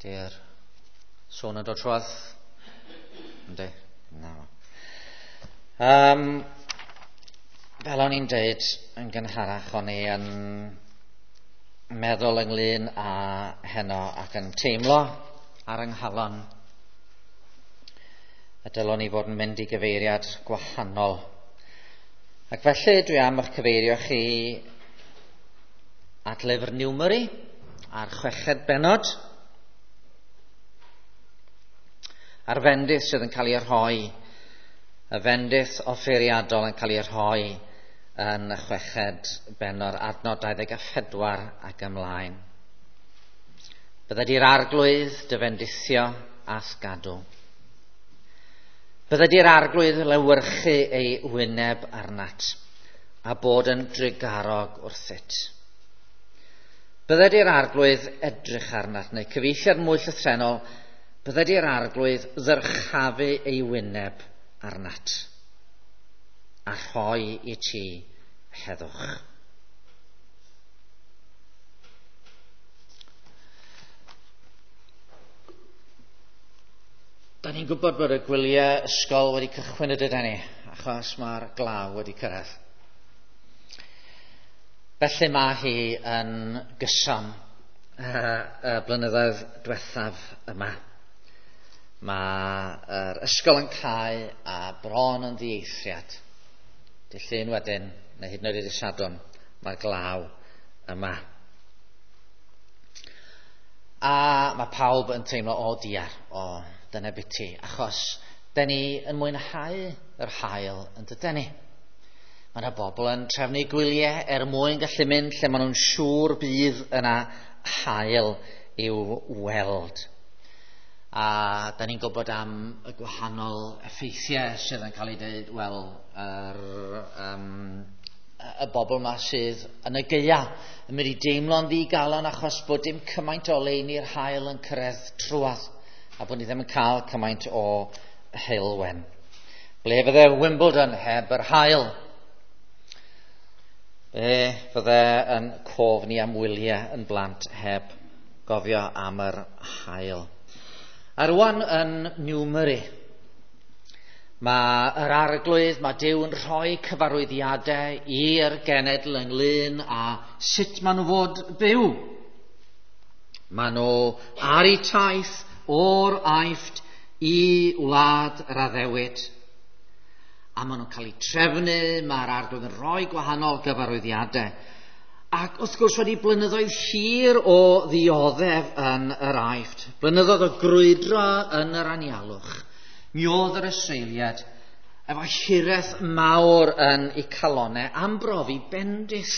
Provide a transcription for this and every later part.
Di'r sôn yn dod troedd? Ynddi? No. Fel o'n i'n dweud yn gynharach, o'n i yn meddwl ynglyn â heno ac yn teimlo ar yng nghalon y dylwn ni fod yn mynd i gyfeiriad gwahanol. Ac felly dwi am eich cyfeirio chi at lyfr Niwmeri a'r 6 bennod, a'r fendith sydd yn cael ei rhoi, y fendith offeiriadol yn cael ei rhoi yn y 6 bennod, adnod 24 ac ymlaen. Bydde di'r arglwydd dyfendithio a sgadw. Bydde di'r arglwydd lewyrchu ei wyneb arnat a bod yn drigarog wrthyt. Bydde di'r arglwydd edrych arnat, neu cyfeithiad mwy llythrennol, bydde di'r arglwydd ddyrchafu ei wyneb arnat a rhoi i ti heddwch. Da ni'n gwybod bod y gwyliau ysgol wedi cychwyn y dydyn ni, achos mae'r glaw wedi cyrraedd. Felly mae hi yn gyson y blynyddoedd diwethaf yma. Mae'r ysgol yn cau a bron yn ddieithriad. Dydd Llun wedyn, neu hyd yn oed i dydd Sadwrn, mae'r glaw yma. A mae pawb yn teimlo diar, dyna biti, achos da ni yn mwynhau yr haul yn dydyn ni. Mae yna bobl yn trefnu gwyliau mwyn gallu mynd lle maen nhw'n siŵr bydd yna haul i'w weld. A da ni'n gwybod am y gwahanol effeithiau sydd yn cael ei dweud, y bobl yma sydd yn y gaea yn mynd i deimlo'n ddigalon achos bod dim cymaint o leini'r haul yn cyrraedd trwadd a bod ni ddim yn cael cymaint o heulwen. Ble fydde Wimbledon heb yr haul? Fydde yn cof ni am wyliau yn blant heb gofio am yr haul. A rwan yn Niwmeri, mae yr arglwydd, mae Duw yn rhoi cyfarwyddiadau i'r genedl ynglyn a sut maen nhw fod byw. Maen nhw ar eu taith o'r Aifft i wlad yr Addewid. A maen nhw'n cael eu trefnu, mae'r arglwydd yn rhoi gwahanol gyfarwyddiadau. Ac wrth gwrs wedi blynyddoedd hir o ddioddef yn yr Aifft, blynyddoedd o grwydro yn yr anialwch, mi oedd yr Israeliad efo hireth mawr yn eu calonnau am brofi bendith,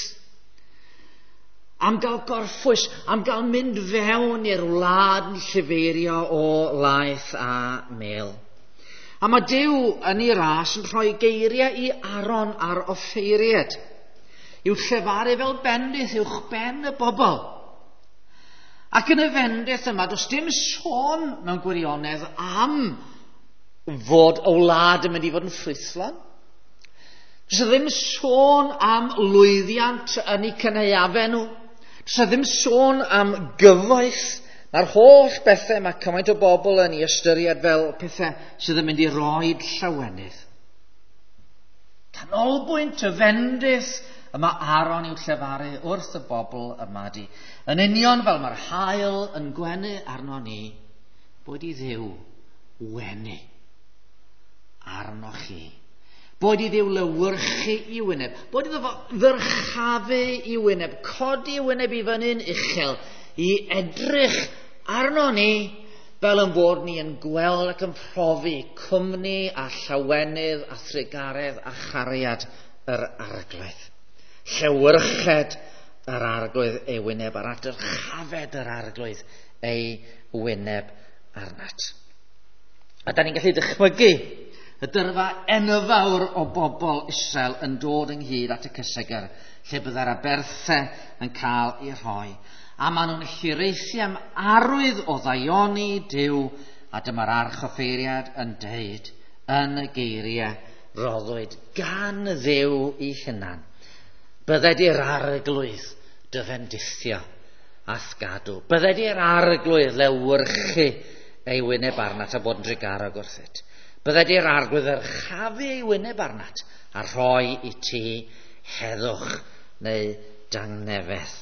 am gael gorffwys, am gael mynd fewn i'r wlad yn lleferio o laeth a mêl. A mae Duw yn ei ras yn rhoi geiriau i Aron a'r offeiriad, i'w llefaru fel bendith uwch ben y bobl. Ac yn y fendith yma, does dim sôn mewn gwirionedd am fod y wlad yn mynd i fod yn ffrwythlon. Does ddim sôn am lwyddiant yn eu cyneuafu nhw. Does ddim sôn am gyfoeth. Mae'r holl bethau mae cymaint o bobl yn ei ystyried fel pethau sydd yn mynd i roed llawenydd. Canolbwynt y fendith yma Aron i'w llefaru wrth y bobl yma di. Yn union fel mae'r haul yn gwenu arno ni, bod i Dduw wenu arno chi. Bod i Dduw lewyrchu i wyneb. Bod i ddyrchafu i wyneb. Codi i wyneb i fyny'n uchel. I edrych arno ni fel yn fod ni yn gweld ac yn profi cwmni a llawenydd a thrigaredd a chariad yr arglwydd. Llewyrched yr arglwydd ei wyneb ar adyrchafed yr arglwydd ei wyneb arnat. A da ni'n gallu dychmygu y dyrfa enfawr o bobl Israel yn dod ynghyd at y cysegr lle byddai'r aberthau yn cael ei rhoi. A maen nhw'n hiraethu am arwydd o ddaioni Duw, a dyma'r archoffeiriad yn deud yn y geiriau roddwyd gan Dduw ei hunan. Bydde di'r arglwydd dyfendithio athgadw. Bydde di'r arglwydd le wyrchu ei wyneb arnat a bod yn drigarog wrthyt. Bydde di'r arglwydd yr chafu ei wyneb arnat a rhoi i ti heddwch neu dangnefedd.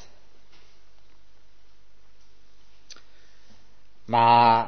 Mae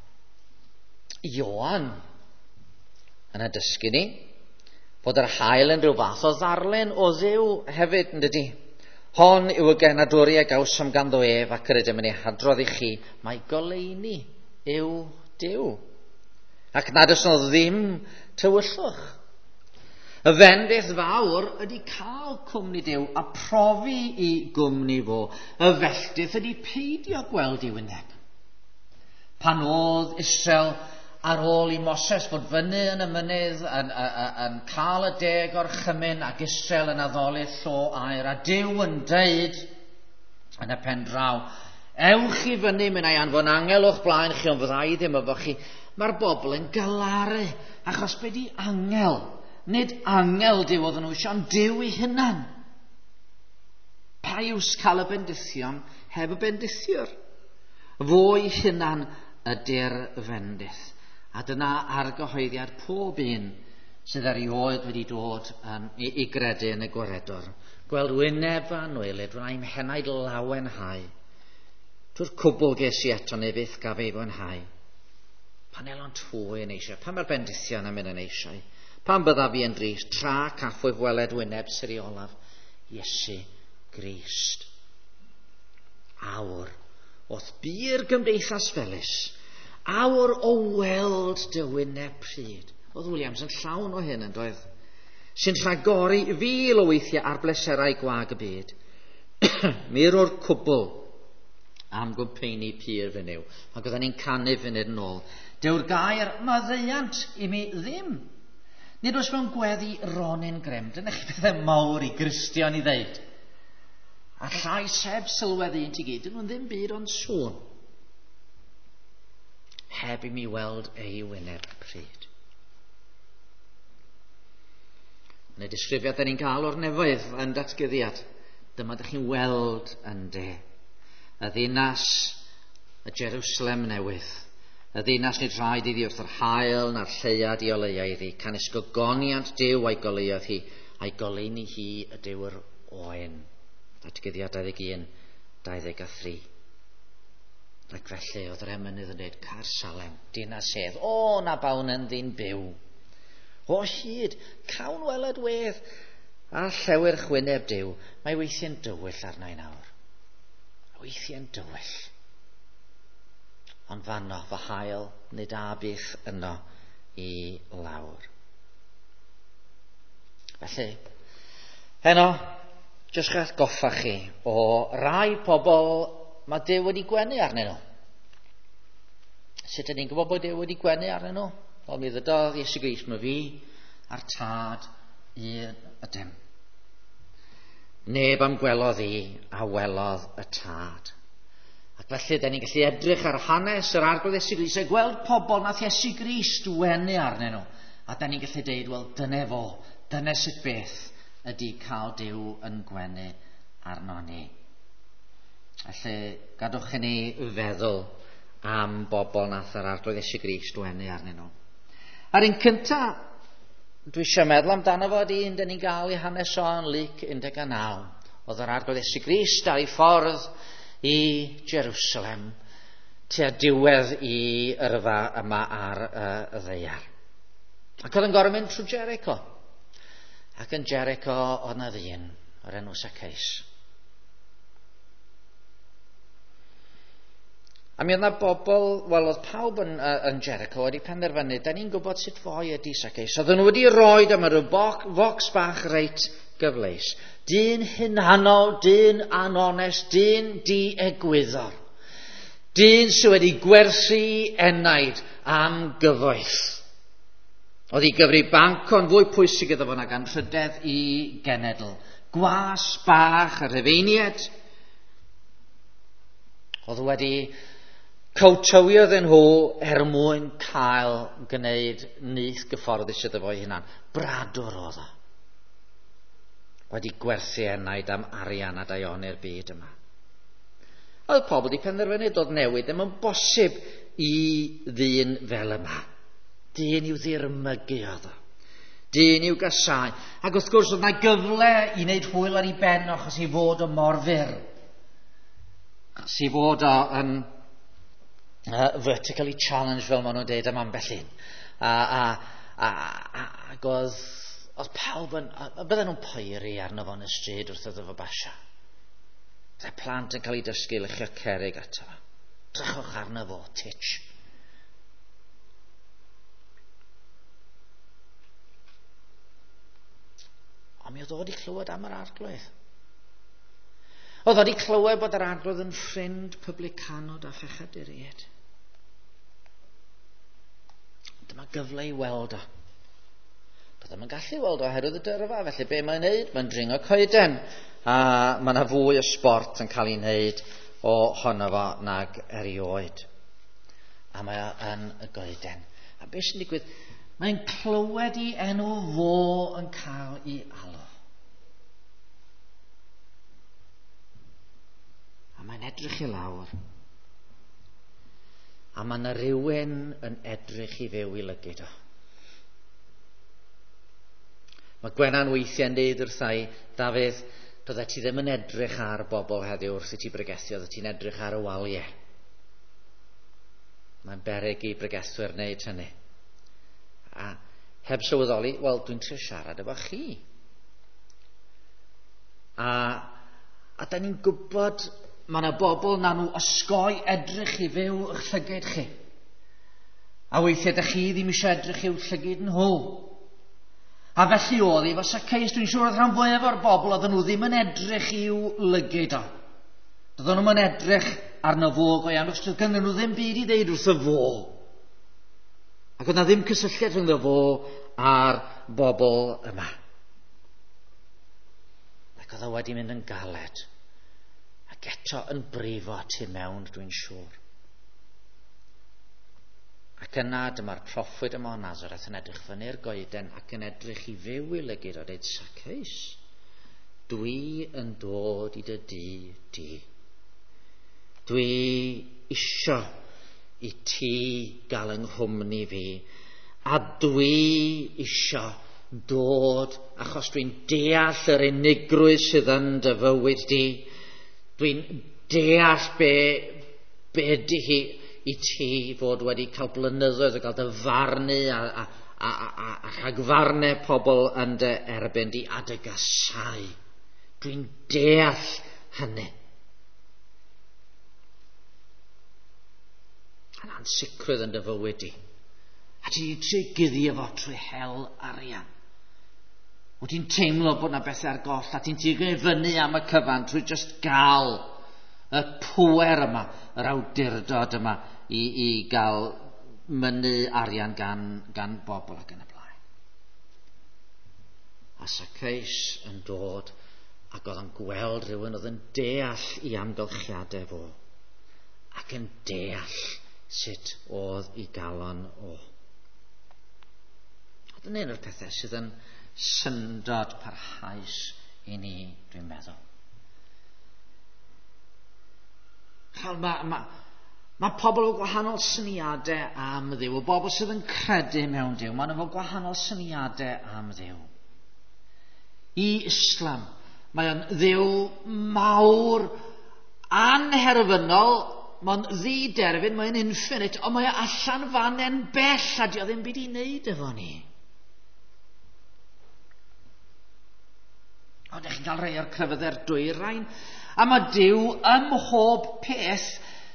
Ioan yn y dysgu ni bod yr haul yn rhyw fath o ddarlen o ddiw hefyd, yn dydi? Hon yw y genadwri a gawsom ganddo ef ac yr ydym yn ei hadrodd i chi, mae goleuni yw Duw. Ac nad oes nhw ddim tywyllwch. Y fendith fawr ydy cael cwmni Duw a profi i gwmni fo. Y felltith ydy peidio gweld i wyneb. Pan oedd Israel ar ôl i Moses fod fyny yn y mynydd yn cael y 10 orchymyn ac Israel yn addoli llo air, a Duw yn deud yn y pen draw, ewch i fyny, mynd ai anfon angel o'ch blaen chi, ond fyddai ddim efo chi. Mae'r bobl yn galaru achos be di angel? Nid angel Duw oedd nhw eisiau, ond Duw ei hunan. Pa iws cael y bendithion heb y bendithiwr? Fo ei hunan ydy'r fendith. A dyna argyhoeddiad pob un sydd erioed wedi dod i gredu yn y gwaredwr. Gweld wyneb a nwelyd, fyddai'n mhenaid lawenhau. Drwy'r cwbl ges i eto neu byth gaf ei fwynhau. Pan elon twy yn eisiau, pan mae'r bendithion am yn eisiau, pan bydda fi yn drist, tra caffwyf weled wyneb syr i olaf, Iesu Grist. Awr, oedd byr gymdeithas felys, awr o weld dy wyneb pryd. Oedd Williams yn llawn o hyn yn doedd, sy'n rhagori 1000 o weithiau ar bleserau gwag y byd. Mir o'r cwbl am gwmpeini pyr fy niw. Ac oedden ni'n canu funud yn ôl. Dyw'r gair maddeuant i mi ddim. Nid oes mewn gweddi Ronin Grym. Dyna chi bethau mawr i Gristion i ddeud. A llais heb sylweddu yn ti gyd. Dyn nhw'n ddim byd ond sŵn. Heb i mi weld ei wyneb pryd. Yn y disgrifiad da ni'n cael o'r nefoedd yn datgyddiad, dyma ydych chi'n weld yn de. Y ddinas, y Jerusalem newydd, y ddinas nid rhaid iddi wrth yr hael na'r lleiad i oleia iddi, can ysgogoniant Duw a'i goleuodd hi, a'i goleuni hi y Dyw'r oen. Datgyddiad 21, 23. Ac felly oedd yr emynydd yn dweud, Caersalem, dinas sedd, o na bawn yn ddyn byw. O hyd, cawn weled wedd, a llewyr chwyneb Duw, mae weithiau'n dywyll arna i nawr. Weithiau'n dywyll. Ond fanno, fy hael, nid a byth yno i lawr. Felly, heno, jyst gael goffa chi o rai pobl mae Duw wedi gwenu arnyn nhw. Sut ydyn ni'n gwybod bod Duw wedi gwenu arnyn nhw? Wel, mi ddydodd Iesu Grist mae fi a'r tad un ydym. Neb am gwelodd i a welodd y tad. Ac felly, da ni'n gallu edrych ar hanes yr arglwydd Iesu Grist a gweld pobl nath Iesu Grist wenu arnyn nhw. A da ni'n gallu deud, wel, dyna fo, dyna sut beth ydy cael Duw yn gwenu arno ni. Felly, gadwch i ni feddwl am bobl nath yr arglwydd Iesu Grist wenu arnyn nhw. A'r un cynta, dwi eisiau meddwl amdano fo ydy un da ni'n gael i hanes o yn Luc 19. Oedd yr arglwydd Iesu Grist ar ei ffordd i Jerusalem, tua diwedd i yrfa yma ar y ddeiar. Ac oedd yn gorfod mynd trwy Jericho. Ac yn Jericho oedd na ddyn o'r enw Saceus. A mi oedd na bobl, wel oedd pawb yn Jericho wedi penderfynu, da ni'n gwybod sut foi ydi Saceus. Oedden nhw wedi roi am yr focs bach reit gyfleus. Dyn hunanol, dyn anonest, dyn di-egwyddor. Dyn sydd wedi gwerthu enaid am gyfoeth. Oedd hi gyfri banc o'n fwy pwysig iddo fo nag anrhydedd i genedl. Gwas bach y Rhufeiniaid. Oedd wedi cowtywiodd yn nhw mwyn cael gwneud nyth gyfforddus iddo fo hunan. Bradwr oedd o. Wedi gwerthu enaid am arian a daioni'r byd yma. Oedd pobl wedi penderfynu dod newid ddim yn bosib i ddyn fel yma. Dyn i'w ddirmygu oedd o. Dyn i'w gasau. Ac wrth gwrs oedd yna gyfle i wneud hwyl ar ei ben achos i fod o mor fyr. Si fod o yn vertically challenged fel maen nhw'n dweud am ambell un. Ac oedd pawb yn... Bydden nhw'n poeri arno fo'n y stryd wrth oedd efo basio. Roedd plant yn cael ei dysgu lychio cerig ato. Drychwch arno fo, titch. Ond mi oedd wedi clywed am yr arglwydd. Oedd wedi clywed bod yr arglwydd yn ffrind publicanod a phechaduriaid. Dyma gyfle i weld o. Byddem yn gallu weld o oherwydd y dyrfa, felly be mae'n neud? Mae'n dringo coeden. A mae yna fwy o sport yn cael ei wneud ohono fo nag erioed. A mae yn y goeden. A beth sy'n digwydd? Mae'n clywed i enw fo yn cael ei alw. A mae'n edrych i lawr. A mae yna rhywun yn edrych i fyw i lygyd o. Mae Gwena'n weithiau'n deud wrthai, Dafydd, bydde ti ddim yn edrych ar bobl heddiw wrth i ti bregethu, oedd ti'n edrych ar y waliau. Mae'n beryg i bregethwyr wneud hynny. A heb sylweddoli, wel, dwi'n trio siarad efo chi. A da ni'n gwybod mae yna bobl na nhw osgoi edrych i fyw i'ch llygyd chi. A weithiau da chi ddim eisiau edrych i'w llygyd nhw. A felly oedd hi, fysa Ceis, dwi'n siŵr oedd rhan fwyaf o'r bobl oedden nhw ddim yn edrych i'w lygyd o. Doedden nhw'n edrych arno fo go iawn, os doedd ganddyn nhw ddim byd i ddeud wrth y fo. Ac oedd na ddim cysylltiad rhwng y fo a'r bobl yma. Ac oedd o wedi mynd yn galed. Ac eto yn brifo tu mewn, dwi'n siŵr. Ac yna dyma'r proffwyd yma o Nazareth yn edrych fyny'r goeden ac yn edrych i fyw i lygyd o dweud, Saceus, dwi yn dod i dy di. Dwi isio i ti gael yng nghwmni fi, a dwi isio dod achos dwi'n deall yr unigrwydd sydd yn dy fywyd di. Dwi'n deall be di hi i ti fod wedi cael blynyddoedd o gael dy farnu a rhagfarnau pobl yn dy erbyn di a dy gasau. Dwi'n deall hynny. Yn ansicrwydd yn dy fywyd di. A ti'n trio guddi efo trwy hel arian. Wyt ti'n teimlo bod yna bethau ar goll a ti'n trio fyny am y cyfan trwy just gael y pŵer yma, yr awdurdod yma i gael mynnu arian gan bobl ac yn y blaen. A Saceus yn dod ac oedd yn gweld rhywun oedd yn deall i amgylchiadau fo ac yn deall sut oedd i galon o. Oedd yn un o'r pethau sydd yn syndod parhaus i ni, dwi'n meddwl. Mae pobl o gwahanol syniadau am Dduw, o bobl sydd yn credu mewn Duw, mae'n efo gwahanol syniadau am Dduw. I Islam, mae'n Dduw mawr, anherfynol, mae'n ddi-derfyn, mae'n infinite, ond mae allan fan en bell a di o ddim byd i wneud efo ni. Ond eich chi'n cael rhai o'r crefyddau'r dwyrain, a mae Duw ym mhob peth.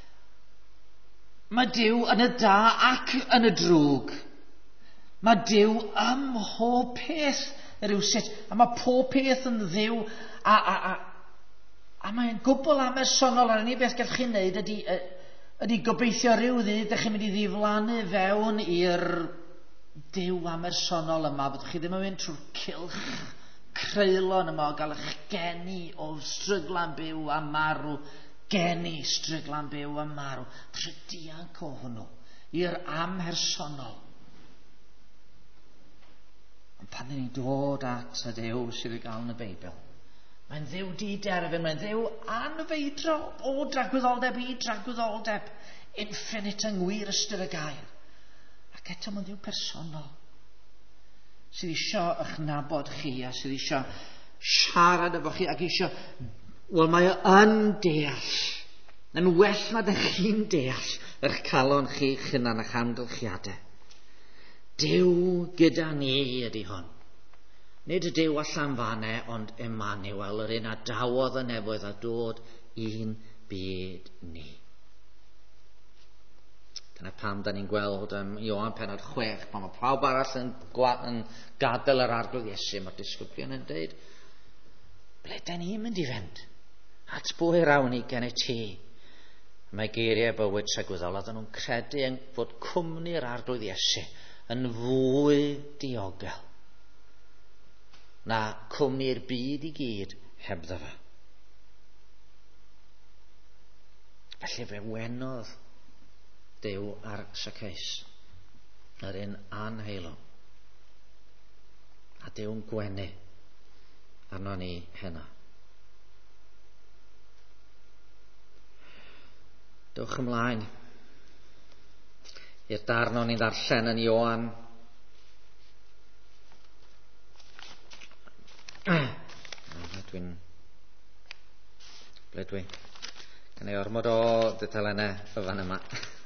Mae Duw yn y da ac yn y drwg. Mae Duw ym mhob peth rywsut. A mae pob peth yn Dduw. A mae'n gwbl amersonol. A'r unig beth gallwch chi'n neud ydy gobeithio rhyw ddydd ydych chi'n mynd i ddiflannu fewn i'r Duw amersonol yma. Byddwch chi ddim yn mynd trwy'r cylch creulon yma o gael eich geni o stryglan byw a marw, geni stryglan byw a marw. Trwy dianc o hwnnw i'r amhersonol. Ond pan ni'n dod at y Duw sydd i gael yn y Beibl, Mae'n Dduw di-derfyn, mae'n Dduw anfeidro o dragwyddoldeb i dragwyddoldeb, infinite yng ngwir ystyr y gair. Ac eto mae'n Dduw personol, sydd eisiau eich nabod chi a sydd eisiau siarad efo chi ac eisiau, wel mae yn deall, yn well na ddech chi'n deall eich calon chi chynan eich amgylchiadau. Duw gyda ni ydy hwn. Nid y Duw allan fanau, ond Emmanuel, yr un a dawodd y nefoedd a dod un byd ni. Dyna pam da ni'n gweld Ioan pennod 6, pan mae pawb arall yn gadael yr arglwydd Iesu, mae'r disgyblion yn dweud, ble da ni'n mynd i fynd? At bwy rawn ni gen y ti? Mae geiriau bywyd tragwyddol, a dyn nhw'n credu fod cwmni'r arglwydd Iesu yn fwy diogel na cwmni'r byd i gyd hebddo fe. Felly fe wenodd Duw ar Syceis, yr un anheilwng, a Dyw'n gwenu arno ni heno. Dewch ymlaen i'r darn o'n i'n ddarllen yn Ioan. Ble dwi? Gan ei ormod o detalenau y fan yma.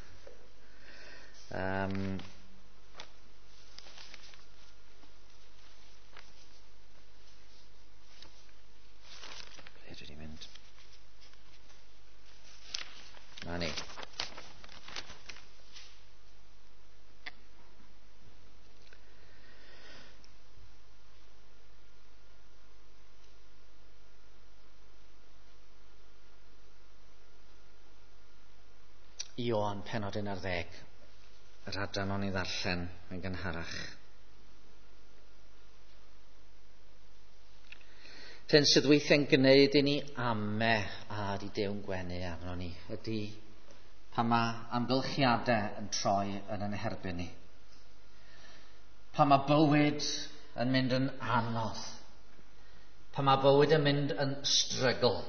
Ble dwi di mynd? Na ni. Ioan pennod 11, yr adran o'n i ddarllen yn gynharach. Ten sydd weithie'n gwneud i ni ame a di Dew'n gwenu arno ni ydy pan mae amgylchiadau yn troi yn ein herbyn ni. Pan mae bywyd yn mynd yn anodd. Pan mae bywyd yn mynd yn strygl.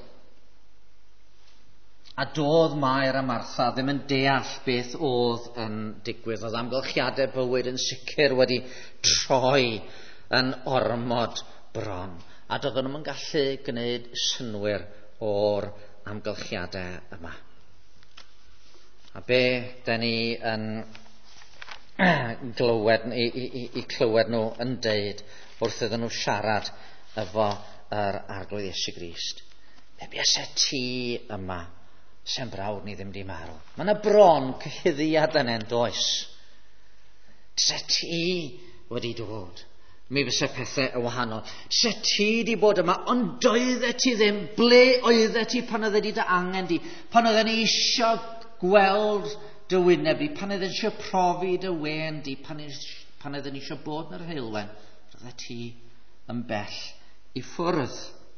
A doedd Mair a Martha ddim yn deall beth oedd yn digwydd. Oedd amgylchiadau bywyd yn sicr wedi troi yn ormod bron. A doedden nhw'n gallu gwneud synwyr o'r amgylchiadau yma. A be da ni yn clywed nhw yn deud wrth iddyn nhw siarad efo yr arglwydd Iesu Grist. Be buase ti yma? Se'n brawd ni ddim di marw. Mae yna bron cyhuddiad yn does. Se ti wedi dod, mi fysa pethau y wahanol. Se ti di bod yma, ond doedde ti ddim. Ble oedde ti pan oedd wedi dy angen di? Pan oedd ni eisiau gweld dy wyneb di? Pan oedd ni eisiau profi dy wen di? Pan oedd ni eisiau bod yn yr heulwen? Roedde ti yn bell i ffwrdd.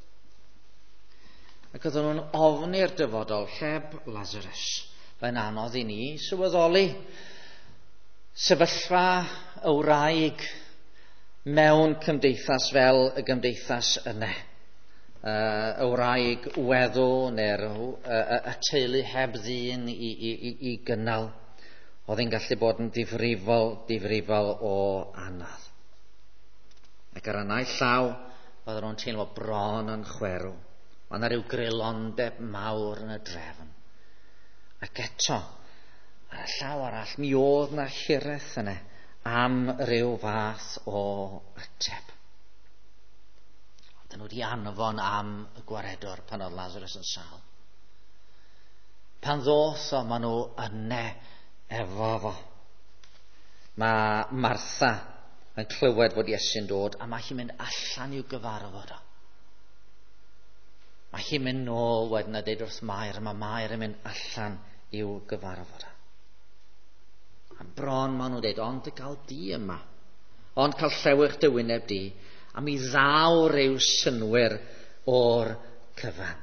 Ac oedden nhw'n ofni'r dyfodol heb Lazarus. Fe'n anodd i ni sylweddoli sefyllfa y wraig mewn cymdeithas fel y gymdeithas yna. Y wraig weddw neu'r y teulu heb ddyn i gynnal. Oedd hi'n gallu bod yn difrifol o anodd. Ac ar y naill llaw oedden nhw'n teimlo bron yn chwerw. Mae yna rhyw grelondeb mawr yn y drefn. Ac eto, ar y llaw arall, mi oedd na hiraeth yna am ryw fath o ateb. Oedden nhw wedi anfon am y gwaredwr pan oedd Lazarus yn sâl. Pan ddoth o, maen nhw yne efo fo. Mae Martha yn clywed fod Iesu'n dod, a mae hi'n mynd allan i'w gyfarfod o. Mae hi'n mynd nôl wedyn a deud wrth Mair, mae Mair yn mynd allan i'w gyfarfod o. A bron maen nhw'n deud, ond y gael di yma, ond cael llewch dy wyneb di, a mi ddaw ryw synwyr o'r cyfan.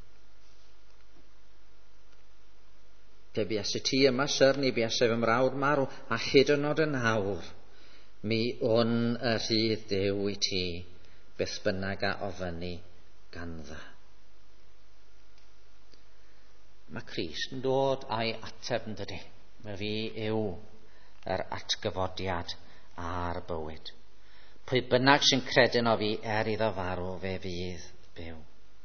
Pe buase ti yma, syr, ni buase fy mrawd marw, a hyd yn oed yn awr, mi wn y rhydd Duw i ti, beth bynnag a ofynnu ganddo. Mae Crist yn dod a'i ateb yn dydy. Mae fi yw yr atgyfodiad a'r bywyd. Pwy bynnag sy'n credyn o fi iddo farw, fe fydd byw.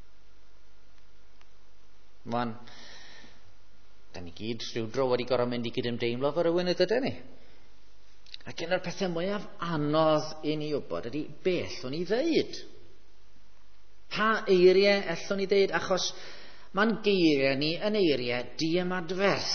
Wan, da ni gyd rhywdro wedi gorau mynd i gydymdeimlo fo rywun y dydyn ni. Ac un o'r pethau mwyaf anodd i ni wybod ydy beth o'n i ddeud. Pa eiriau allwn ni ddeud, achos mae'n geiriau ni yn eiriau diamadferth.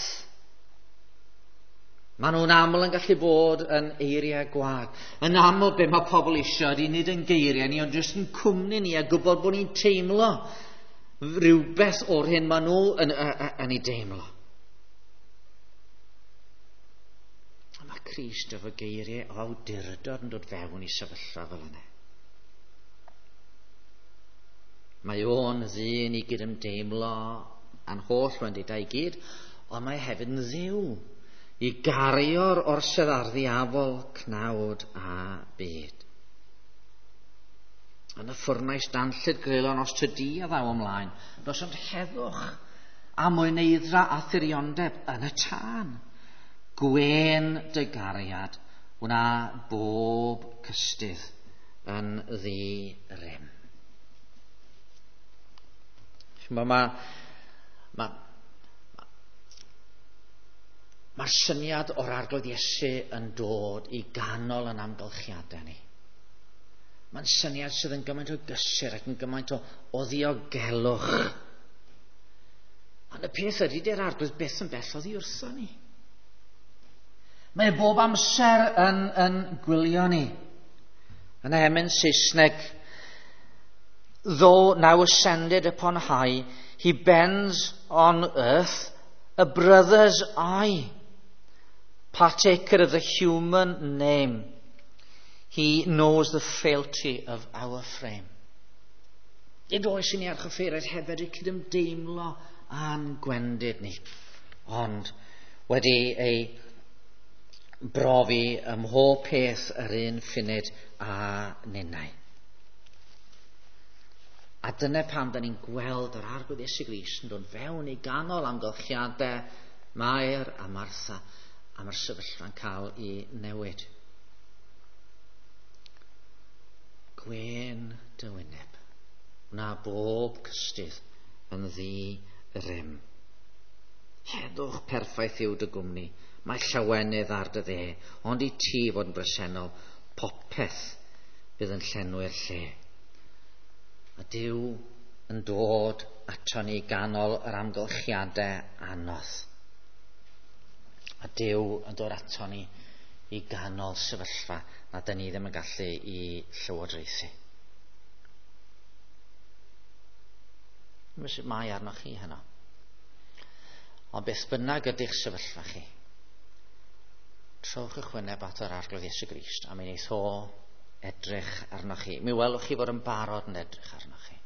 Maen nhw'n aml yn gallu bod yn eiriau gwag. Yn aml be mae pobl eisiau ydy nid yn geiriau ni, ond jyst yn cwmni ni a gwybod bod ni'n teimlo rhywbeth o'r hyn maen nhw yn ei deimlo. Mae Crist efo geiriau o awdurdod yn dod fewn i sefyllfa fel yna. Mae o'n ddyn i gydymdeimlo a'n holl wendidau i gyd, ond mae hefyd yn dduw i gario'r orsedd arddiafol, cnawd a byd. Yn y ffwrnais danllyd grelon os tydi a ddaw ymlaen, dos ond heddwch a mwyneiddra a thiriondeb yn y tân. Gwen dy gariad, wna bob cystydd yn ddi-rym. Mae'r syniad o'r arglwydd Iesu yn dod i ganol yn amgylchiadau ni. Mae'n syniad sydd yn gymaint o gysur ac yn gymaint o ddiogelwch. Ond y peth ydy, di'r arglwydd beth yn bell oddi wrtho ni. Mae bob amser yn gwylio ni. Yn emyn Saesneg, though now ascended upon high, he bends on earth a brother's eye. Partaker of the human name, he knows the frailty of our frame. Nid oes i ni ar chyffeiriad hefyd y cydymdeimlo a'n gwendid ni, ond wedi ei brofi ym mhob peth yr un ffunud a ninnau. A dyna pam da ni'n gweld yr arglwydd Iesu Grist yn dod fewn i ganol amgylchiadau Mair a Martha, a mae'r sefyllfa'n cael ei newid. Gwen dy wyneb, wna bob cystydd yn ddi-rym. Heddwch perffaith yw dy gwmni, mae llawenydd ar dy dde, ond i ti fod yn bresennol, popeth bydd yn llenwi'r lle. A Duw yn dod ato ni ganol yr amgylchiadau anodd. A Duw yn dod ato ni i ganol sefyllfa na dyn ni ddim yn gallu i llywodraethu. Mae sut mae arnoch chi heno. Ond beth bynnag ydych sefyllfa chi, trowch eich wyneb at yr arglwydd Iesu Grist a mi wneith o edrych arnoch chi. Mi welwch chi fod yn barod yn edrych arnoch chi.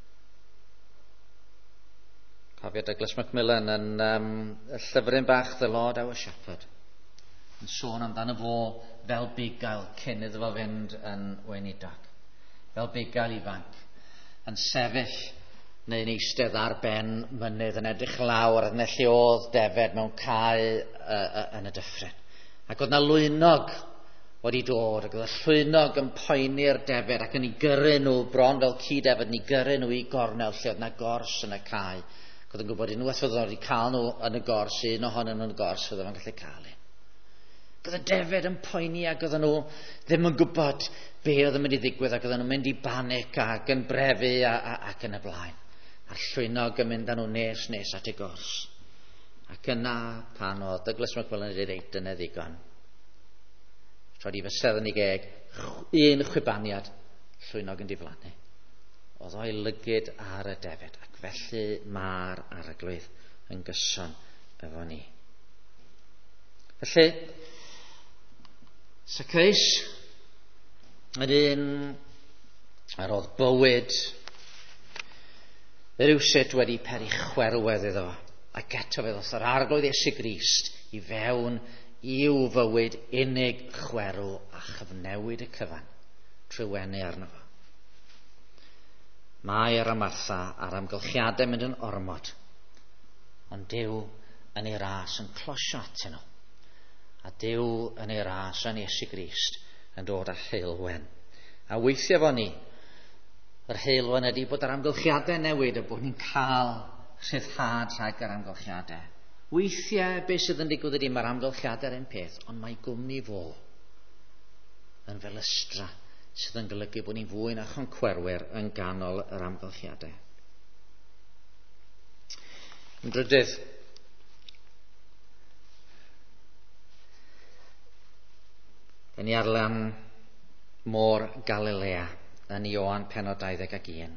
Cofio Douglas Macmillan yn y llyfryn bach The Lord Our Shepherd yn sôn amdano fo fel bugail cyn iddo fo fynd yn weinidog. Fel bugail ifanc yn sefyll neu'n eistedd ar ben mynydd yn edrych lawr yn lle oedd defed mewn cae yn y dyffryn. Ac oedd na lwynog wedi dod, ac oedd y llwynog yn poeni'r defed ac yn ei gyrru nhw bron fel cyd-defed, yn ei gyrru nhw i gornel lle oedd na gors yn y cae. Ac oedd yn gwybod unwaith oedd wedi cael nhw yn y gors, un ohonyn nhw'n gors, oedd yn gallu cael un. Ac oedd y defed yn poeni ac oedd nhw ddim yn gwybod be oedd yn mynd i ddigwydd, ac oedd nhw'n mynd i banic ac yn brefu ac yn y blaen. A'r llwynog yn mynd â nhw nes at y gors. Ac yna pan oedd Douglas Macmillan wedi dweud dyna ddigon. Troed i fysedd yn ei geg, un chwibaniad, llwynog yn diflannu. Oedd o'i lygyd ar y defed, ac felly mae'r arglwydd yn gyson efo ni. Felly, Zacchaeus, yr un ar oedd bywyd rywsut wedi peri chwerwedd iddo fo, ac eto fe ddoth yr arglwydd Iesu Grist i fewn i'w fywyd unig chwerw a chyfnewid y cyfan trwy wenu arno fo. Mair a Martha a'r amgylchiadau mynd yn ormod. Ond Duw yn ei ras yn closio atyn nhw. A Duw yn ei ras yn Iesu Grist yn dod â heilwen. A weithio fo ni, yr heilwen ydy bod yr amgylchiadau newid a bod ni'n cael rhyddhad rhag yr amgylchiadau. Weithiau beth sydd yn digwydd ydy mae'r amgylchiadau'r un peth, ond mae gwmni fo yn fel ystra sydd yn golygu bod ni'n fwy na choncwerwyr yn ganol yr amgylchiadau. Yn drydydd, da ni ar lan môr Galilea yn Ioan pennod 21.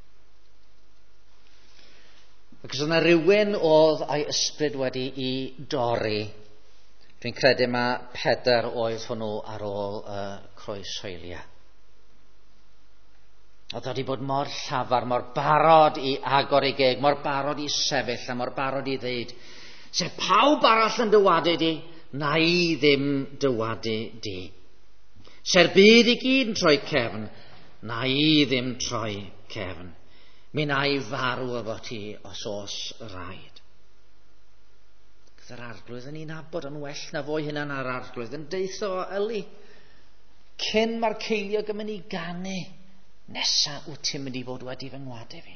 Ac os yna rhywun oedd a'i ysbryd wedi i dorri, dwi'n credu mae Pedr oedd hwnnw ar ôl croeshoelio. Oedd wedi bod mor llafar, mor barod i agor ei geg, mor barod i sefyll a mor barod i ddeud, sef pawb arall yn dywadu di, na i ddim dywadu di. Se'r byd i gyd yn troi cefn, na i ddim troi cefn. Mi na i farw efo ti os oes rhaid. Gyda'r arglwydd yn ei nabod yn well na fo hynna'n ar arglwydd yn deitho Eli, cyn mae'r ceiliog yn mynd i ganu, nesa wyt ti'n mynd i fod wedi fy ngwadu fi.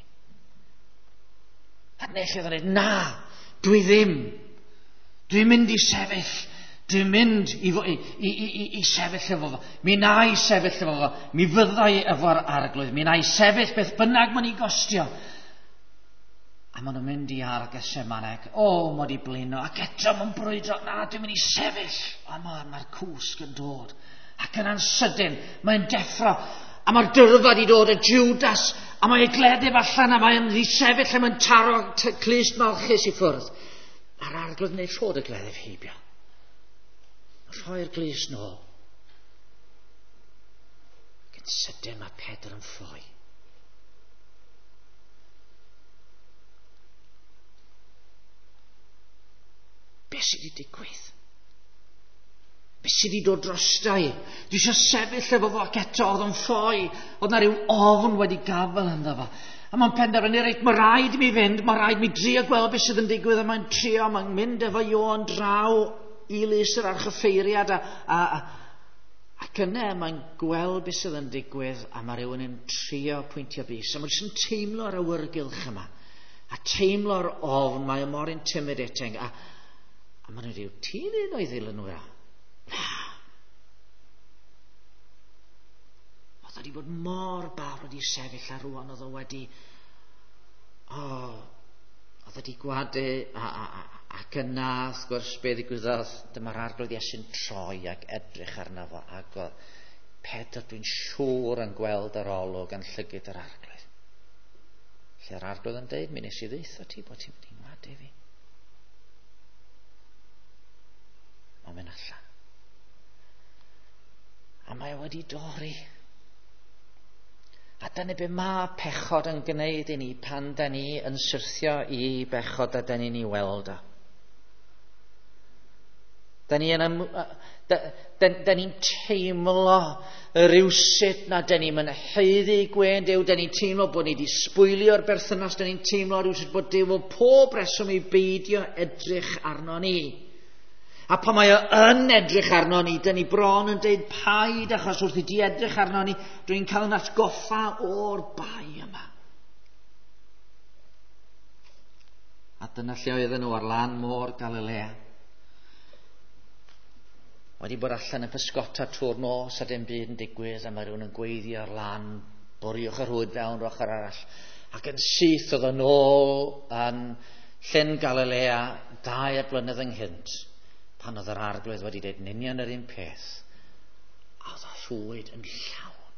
A nechyd yn dweud, na, dwi ddim. Dwi'n mynd i sefyll. Dwi'n mynd i sefyll efo fo. Mi na i sefyll efo fo. Mi fyddai efo'r arglwydd. Mi na i sefyll beth bynnag ma'n i gostio. A maen nhw'n mynd i ar Gesemaneg. Mod i blino. Ac eto ma'n brwydro. Na, dwi'n mynd i sefyll. A mae'r cwsg yn dod. Ac yna'n sydyn. Mae'n deffro. A mae'r dyrfa di dod y Judas. A mae'n gledeb allan. A mae'n i sefyll. A mae'n taro clust malchus i ffwrdd. A'r arglwydd yn ei ffod y gledeb heibio. Rhoi'r glis nôl. Ac yn sydyn mae Pedr yn ffoi. Be sydd wedi digwydd? Be sydd wedi dod drostai? Dwi eisiau sefyll efo fo ac eto oedd yn ffoi. Oedd na ryw ofn wedi gafel ynddo fo. A mae'n penderfynu reit, mae rhaid mi fynd, mae rhaid mi drio gweld beth sydd yn digwydd, a mae'n trio, mae'n mynd efo Ioan draw i Lysr ar chyffeiriad ac yna mae'n gweld beth sydd yn digwydd a mae rhywun yn trio pwyntio bys a mae'n teimlo ar awyrgylch yma a teimlo'r ofn, mae mor intimidating a mae'n rhyw ti'n un o'i ddilyn nhw na oedd wedi bod mor barod i sefyll ar rwan oedd o wedi oedd wedi gwadu ac yna wrth gwrs be ddigwyddodd dyma'r arglwydd Iesu'n troi ac edrych arno fo ac oedd Pedr dwi'n siŵr yn gweld yr olwg yn llygyd yr arglwydd lle'r arglwydd yn deud mi nes I ddeutho ti bod ti'n mynd i'n ngwadu fi mae'n mynd allan a mae wedi dorri a dyna be mae pechod yn gwneud I ni pan da ni yn syrthio I bechod a da ni'n ei weld o. Da ni'n teimlo rywsut na da ni'n mynheiddi gwen Duw, da ni'n teimlo bod ni wedi sbwylio'r berthynas, da ni'n teimlo rywsut bod Duw o pob reswm I beidio edrych arno ni. A pan mae o yn edrych arno ni, da ni bron yn deud paid achos wrth I di edrych arno ni, dwi'n cael yn atgoffa o'r bai yma. A dyna lle oedden nhw ar lan môr Galilea. Wedi bod allan yn pysgota trwy'r nos a dim byd yn digwydd a mae rhywun yn gweiddi ar lan bwriwch yr hwyd fewn o'r ochr arall ac yn syth oedd yn ôl yn llyn Galilea 2 blynedd ynghynt pan oedd yr arglwydd wedi dweud yn union yr un peth a oedd y rhwyd yn llawn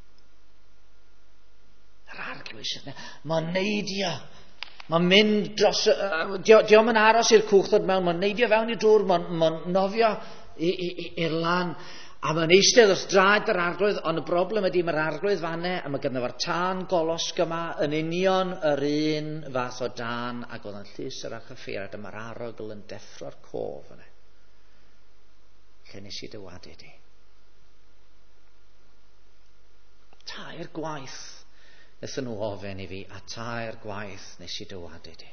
yr arglwydd sydd mae'n neidio mae'n mynd dros diom yn aros i'r cwch ddod mewn mae'n neidio fewn i'r dŵr mae'n nofio i'r lan a mae'n eistedd wrth draed yr arglwydd ond y broblem ydy mae'r arglwydd fanne a mae gynno fo'r tân golosg yma yn union yr un fath o dan ac oedd yn Lysr a chyffeiriad a mae'r arogl yn deffro'r cof yna lle nes I dywadu di 2 gwaith Nes yn ofyn I fi a tair gwaith nes I dywadu di.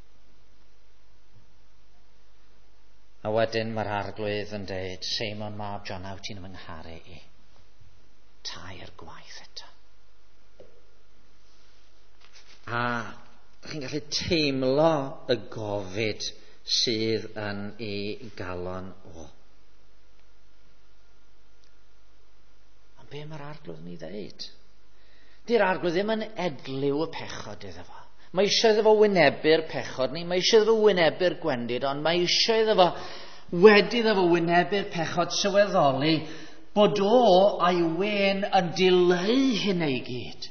A wedyn mae'r arglwydd yn dweud, Seimon mab John, awt ti'n ymyngharu I. Tair gwaith eto. A chi'n gallu teimlo y gofid sydd yn ei galon o. Ond be mae'r arglwydd yn ei ddeud? Di'r arglwydd ddim yn edliw y pechod iddo fo. Mae eisiau iddo fo wynebu'r pechod ni, mae eisiau iddo fo wynebu'r gwendid, ond mae eisiau iddo fo wedi iddo fo wynebu'r pechod sylweddoli bod o a'i wen yn dileu hynny I gyd.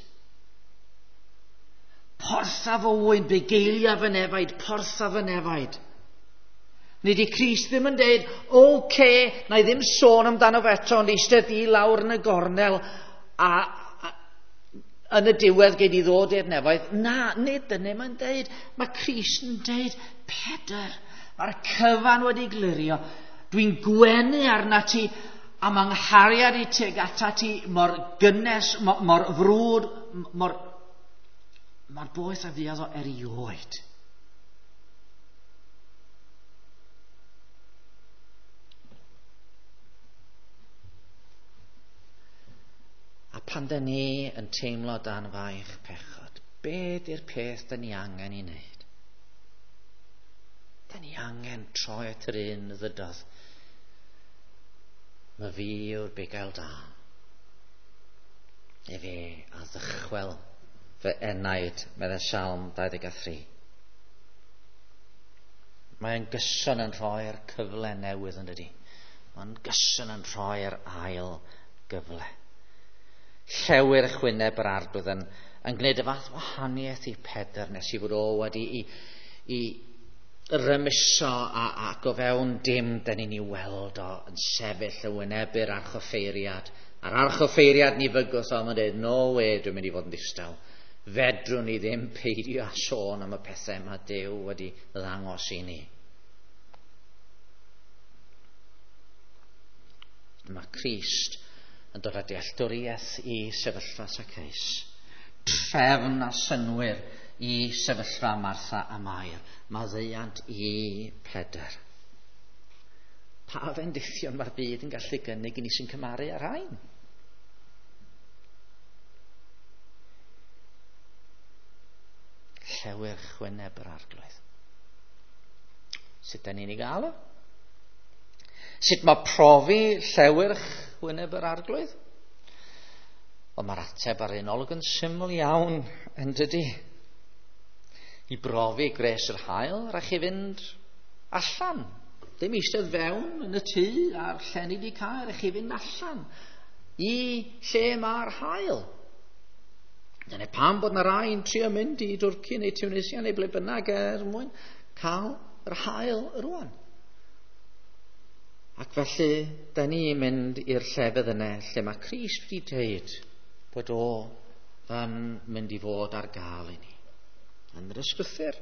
Porthaf o wyn, begeiliaf fy nefaid, porthaf fy nefaid. Nid I Crist ddim yn dweud, oce, na I ddim sôn amdano fe eto, ond eistedd I lawr yn y gornel a yn y diwedd gei di ddod i'r nefaid. Na, nid yna mae'n dweud. Mae Crist yn dweud, Pedr, mae'r cyfan wedi glirio. Dwi'n gwenu arna ti, a mae nghariad I tuag ata ti mor gynnes, mor frwd, mor boeth a fuodd o erioed. A pan da ni yn teimlo dan faich pechod, be di'r peth da ni angen I wneud? Da ni angen troi at yr un ddydodd. Mae fi yw'r bugail da. Fe a ddychwel fy enaid, meddwl Psalm 23. Mae'n gyson yn rhoi'r cyfle newydd yn dydi. Mae'n gyson yn rhoi'r ail gyfle. Llewyr chwyneb yr arglwydd yn gwneud y fath wahaniaeth I Pedr nes I fod o wedi I rymuso a go fewn dim da ni'n I weld o yn sefyll y wynebu'r archoffeiriad. A'r archoffeiriad ni fygwth o'n dweud, no way dwi'n mynd I fod yn ddistaw. Fedrwn ni ddim peidio a sôn am y pethau mae Duw wedi ddangos I ni. Mae Crist yn dod â dealltwriaeth I sefyllfa Saceus. Trefn a synwyr I sefyllfa Martha a Mair. Maddeuant I Pedr. Pa fendithion mae'r byd yn gallu gynnig I ni sy'n cymaru ar rhain? Llewyr chwyneb yr arglwydd. Sut da ni'n I gael o? Sut mae profi llewyr chwyneb yr arglwydd? Wel, mae'r ateb ar un olwg yn syml iawn yn dydi. I brofi gres yr hael, rhaid chi fynd allan. Dim eistedd fewn yn y tŷ a'r llenni di cael, rhaid chi fynd allan I lle mae'r hael. Dyna pam bod na rai'n trio mynd I Dwrci neu Tunisia neu ble bynnag mwyn cael yr hael rwan. Ac felly, da ni mynd i'r llefydd yna lle mae Crist wedi dweud bod o yn mynd I fod ar gael I ni. Yn yr ysgrythur.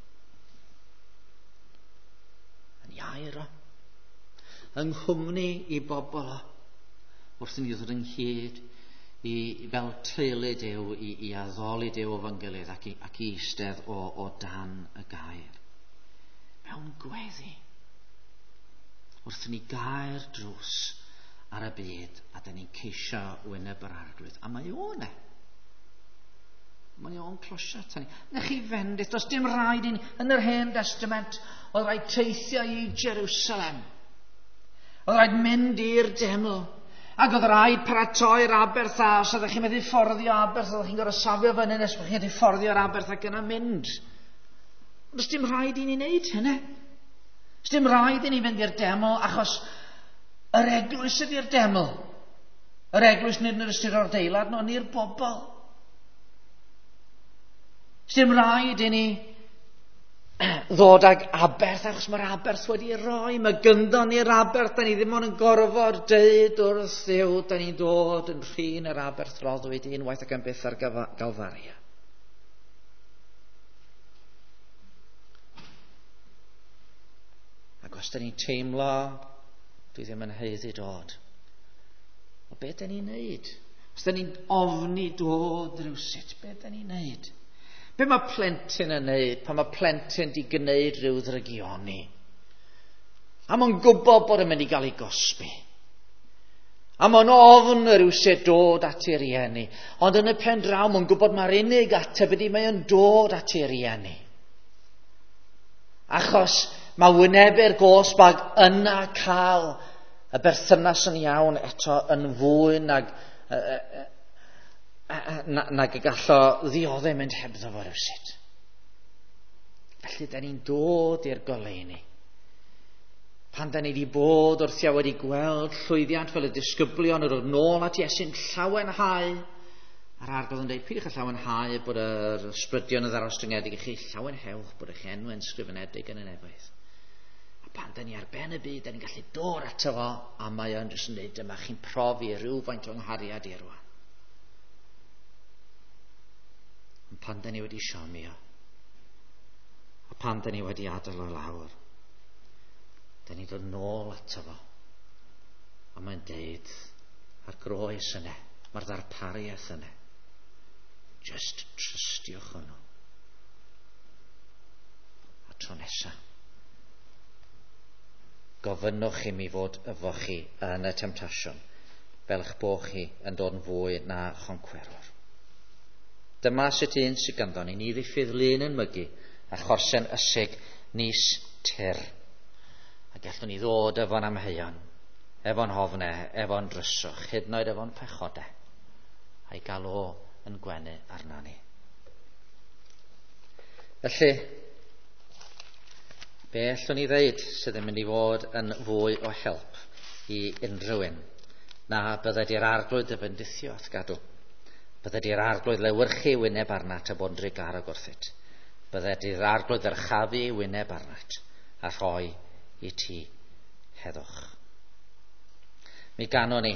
Yn iair o. Yng nghwmni I bobl o. Wrth ni ddod ynghyd I fel teulu Duw I addoli Duw o fy gilydd ac I eistedd o dan y gair. Mewn gweddi. Wrth ni gair drws ar y byd a da ni'n ceisio wyneb yr arglwydd. A mae o ne. Mae o'n closio ta ni. Na chi fendith, does dim rhaid I ni. Yn yr Hen Testament, oedd rhaid teithio I Jerusalem. Oedd rhaid mynd i'r deml. Ac oedd rhaid paratoi'r Aberth a os ydych chi'n meddu fforddio Aberth, oedd chi'n gorfod safio fyny nes bod chi'n meddu ffordio'r Aberth ac yna mynd. Does dim rhaid I ni wneud hynny. Does dim rhaid I ni fynd i'r deml achos yr eglwys ydy'r deml. Yr eglwys nid yn yr ystyr o'r deilad, no ni'r bobl. Does dim rhaid I ni ddod ag Aberth achos mae'r Aberth wedi roi. Mae gynddo ni'r Aberth, da ni ddim ond yn gorfod deud wrth Dduw, da ni'n dod yn rhin yr Aberth roddwyd unwaith ac yn byth ar Galfaria. Ac os da ni'n teimlo, dwi ddim yn haeddu dod. O beth da ni'n neud? Os da ni'n ofni dod rhywsut, be da ni'n neud? Be mae plentyn yn neud pan mae plentyn di gwneud rhyw ddrygioni? A mae'n gwybod bod yn mynd i gael ei gosbi. A mae'n ofn rhywsut dod at ei rieni. Ond yn y pen draw, mae'n gwybod mae'r unig ateb ydy mae yn dod at ei rieni. Achos mae wynebu'r gosbag yna cael y berthynas yn iawn eto yn fwy nag y gallo ddioddau mynd hebddo fo rywsut. Felly, da ni'n dod i'r goleuni. Pan da ni wedi bod wrth ia wedi gweld llwyddiant fel y disgyblion yn dod nôl at Iesu'n llawenhau. A'r arglwydd yn dweud, pidwch a llawenhau bod yr ysbrydion yn ddarostryngedig i chi, llawenhewch bod eich enw yn sgrifenedig yn y nefoedd. A pan da ni ar ben y byd, da ni'n gallu dod ato fo, a mae o'n jyst yn dweud, dyma chi'n profi rhywfaint o'n nghariad i rwan. Ond pan da ni wedi siomio, a pan da ni wedi adael o lawr, da ni dod nôl ato fo. A mae'n deud, a'r groes yna, mae'r ddarpariaeth yna. Just trystiwch hwnnw. A tro nesa, gofynnwch i mi fod efo chi yn y temptasiwn, fel eich bod chi yn dod yn fwy na choncwerwr. Dyma sut un sydd ganddo ni ddiffydd lun yn mygu, a chorsen ysig nis tyr. A gallwn ni ddod efo'n amheuon, efo'n hofnau, efo'n dryswch, hyd yn oed efo'n pechodau, a'i gael o yn gwenu arna ni. Felly, be allwn ni ddeud sydd yn mynd i fod yn fwy o help i unrhyw un, na bydde di'r arglwydd y bendithio ath gadw, bydde di'r arglwydd lewyrchu wyneb arnat a bod yn drigar o gwrthyd, bydde di'r arglwydd yrchafu wyneb arnat a rhoi i ti heddwch. Mi ganon ni